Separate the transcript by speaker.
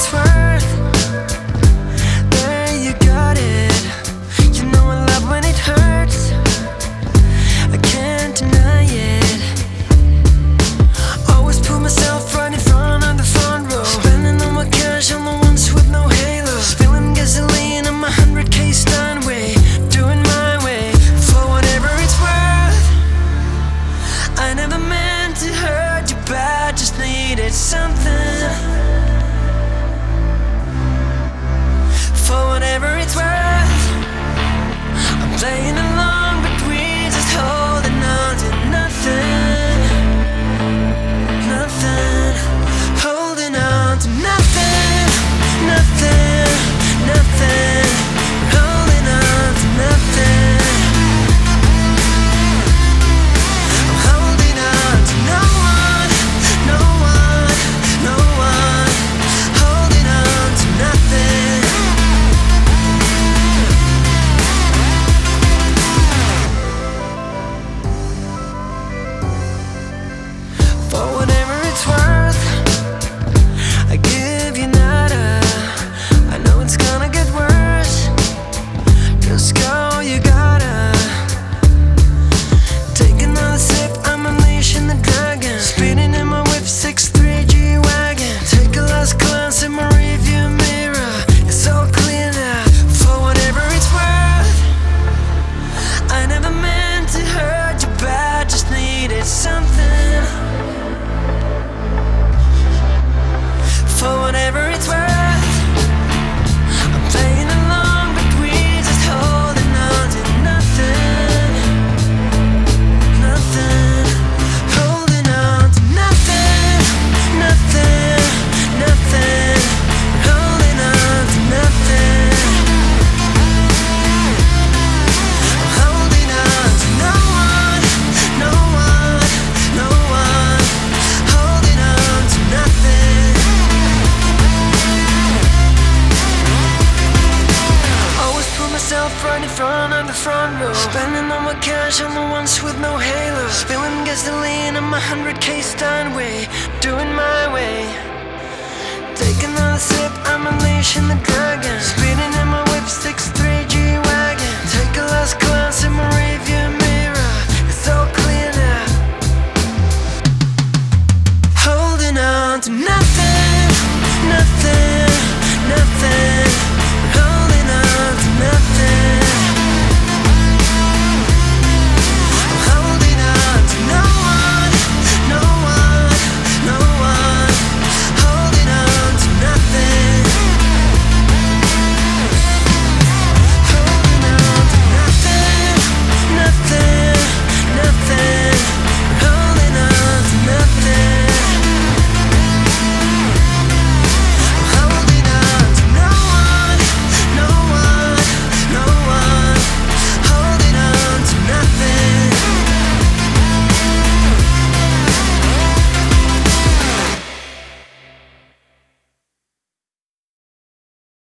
Speaker 1: it's worth. There you got it. You know I love when it hurts. I can't deny it. Always put myself right in front of the front row, spending all my cash on the ones with no halo, spilling gasoline on my 100K Steinway, doing my way for whatever it's worth. I never meant to hurt you bad, just needed something. For whatever it's worth, I'm playing along, but we're just holding on to nothing. Nothing, holding on to nothing. Nothing, nothing, holding on to nothing. I'm holding on to no one, no one, no one. Holding on to nothing. For whatever it's worth, I give you nada. I know it's gonna get worse. Just go, you gotta. Take another sip, I'm unleashing the dragon. Speeding in my whip, 6'3" G-Wagon. Take a last glance in my rearview mirror. It's all clear now. For whatever it's worth, I never meant to hurt you bad, just needed something. For whatever it's worth, I'm playing along, but we're just holding on to nothing. Nothing, holding on to nothing. Nothing, nothing, holding on to nothing. I'm holding on to no one, no one, no one. Holding on to nothing. Always put myself right in front of the front row, spending all my cash on the ones with no halo, spilling gasoline on my 100K Steinway, doing my way. Take another sip, I'm unleashing the dragon. Speeding in my whip, 6'3"